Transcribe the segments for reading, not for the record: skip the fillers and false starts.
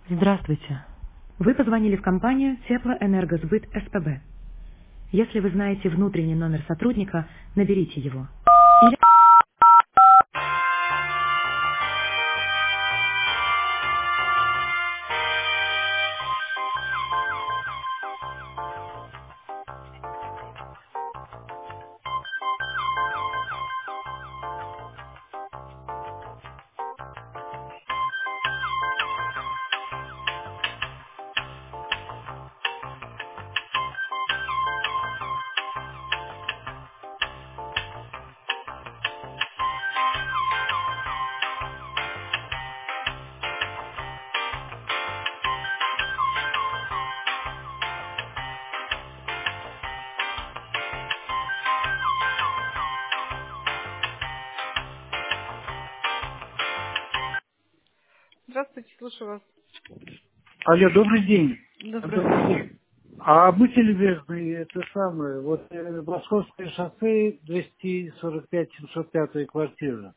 Здравствуйте. Вы позвонили в компанию Теплоэнергосбыт СПБ. Если вы знаете внутренний номер сотрудника, наберите его. Или... Здравствуйте, слушаю вас. Алло, добрый день. Добрый Добрый. день. А будьте любезны, это самое, вот Московское шоссе 245-705 квартира.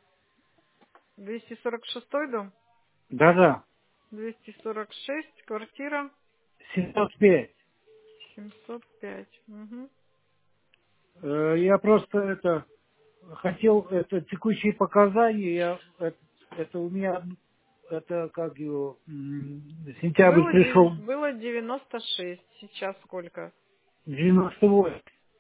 246 дом? Да-да, 246, квартира 705. 705. Угу. Я просто хотел, это текущие показания, это у меня, это как его, сентябрь пришел Было 96, сейчас сколько? 98.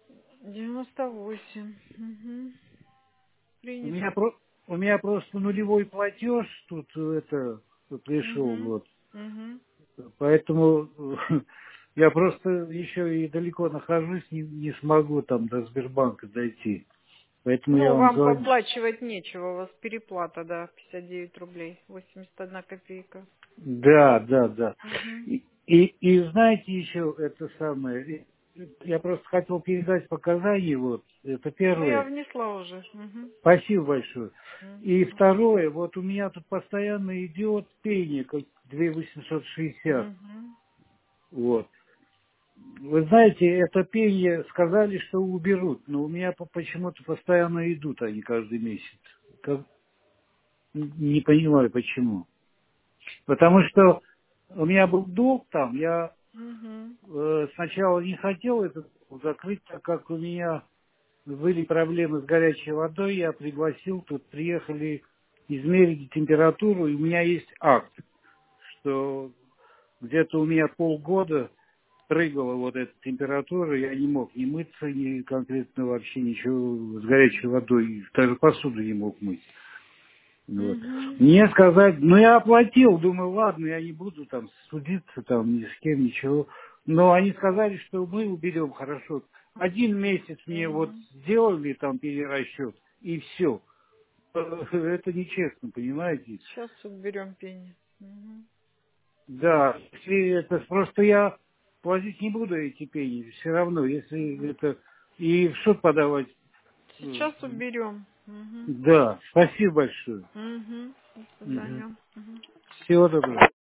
98. Угу. У Принято. меня, у меня просто нулевой платеж тут пришел, Угу. вот. Угу. Поэтому я просто еще и далеко нахожусь, не смогу там до Сбербанка дойти. Поэтому я Ну, вам вам звоню. поплачивать нечего, у вас переплата, да, 59 рублей, 81 копейка. Да, да, да. Угу. И знаете еще это самое, я просто хотел передать показания, вот, это Ну, я первое. внесла уже. Угу. Спасибо большое. И Угу. второе, вот у меня тут постоянно идет пение, как 2860. Угу. Вот. Вы знаете, это пение сказали, что уберут, но у меня почему-то постоянно идут они каждый месяц. Не понимаю почему. Потому что у меня был долг там, я Угу. сначала не хотел это закрыть, так как у меня были проблемы с горячей водой, я пригласил, тут приехали, измерили температуру, и у меня есть акт, что где-то у меня полгода прыгала вот эта температура, я не мог ни мыться, ни конкретно вообще ничего с горячей водой, даже посуду не мог мыть. Вот. Угу. Мне сказать, ну я оплатил, думаю, ладно, я не буду там судиться там ни с кем, ничего. Но они сказали, что мы уберем хорошо. 1 месяц мне вот Угу. сделали там перерасчет, и все. Это нечестно, понимаете? Сейчас уберем пени. Мгм. Да, если это просто я платить не буду эти пени, все равно, если это и в суд подавать. Сейчас уберем. Мгм. Да, спасибо большое. Мгм. До Мгм. свидания. Мгм. Всего доброго.